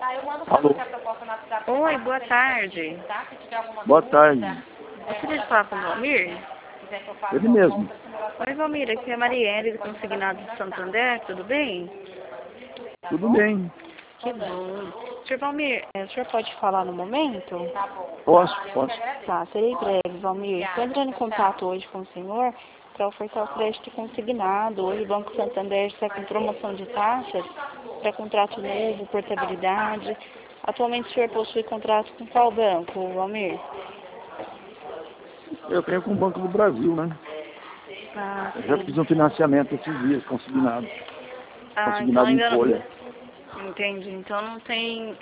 Alô? Oi, boa tarde. Boa tarde. Eu queria falar com o Valmir. Ele mesmo. Oi, Valmir, aqui é a Marielle, do Consignado de Santander, tudo bem? Tudo bem. Que bom. Sr. Valmir, o senhor pode falar no momento? Posso. Tá, serei breve, Valmir. Estou entrando em contato hoje com o senhor para ofertar o crédito consignado. Hoje o Banco Santander está com promoção de taxas para contrato novo, portabilidade. Atualmente o senhor possui contrato com qual banco, Valmir? Eu tenho com o Banco do Brasil, né? Ah, Eu já sim. fiz um financiamento esses dias, consignado. Ah, então Consignado em ainda folha. não. Entendi. Então não tem.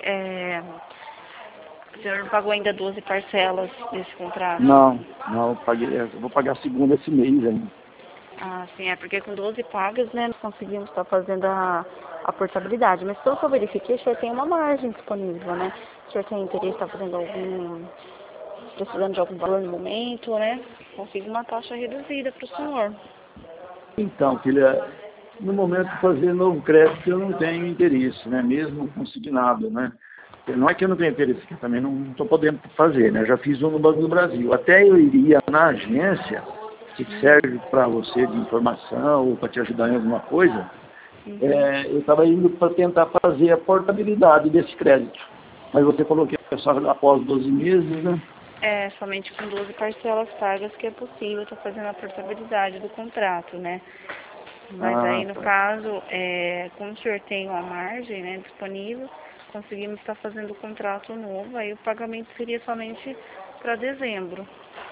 O senhor não pagou ainda 12 parcelas desse contrato? Não, eu vou pagar a segunda esse mês ainda. Ah, sim, é porque com 12 pagas, né, nós conseguimos estar fazendo a portabilidade. Mas pelo que eu verifiquei, o senhor tem uma margem disponível, né? O senhor tem interesse em estar fazendo precisando de algum valor no momento, né? Consigo uma taxa reduzida para o senhor. Então, filha, no momento de fazer novo crédito eu não tenho interesse, né? Mesmo consignado, né? Não é que eu não tenho interesse, que eu também não estou podendo fazer, né? Eu já fiz um no Banco do Brasil. Até eu iria na agência, que serve para você de informação ou para te ajudar em alguma coisa, eu estava indo para tentar fazer a portabilidade desse crédito. Mas você falou que é só após 12 meses, né? É, somente com 12 parcelas pagas que é possível estar fazendo a portabilidade do contrato, né? Mas aí, no Tá. caso, como o senhor tem uma margem, né, disponível, conseguimos estar fazendo o contrato novo, aí o pagamento seria somente para dezembro.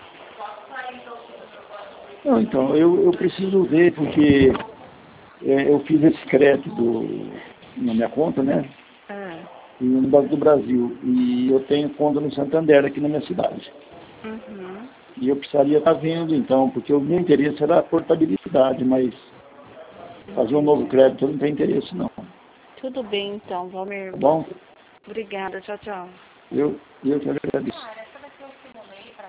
Não, então, eu preciso ver, porque eu fiz esse crédito na minha conta, né? Ah, E no Banco do Brasil. E eu tenho conta no Santander aqui na minha cidade. uhum. E eu precisaria estar vendo, então, porque o meu interesse era a portabilidade, mas fazer um novo crédito eu não tenho interesse, não. Tudo bem, então, Valmir. Tá bom? Obrigada, tchau, tchau. Eu que agradeço.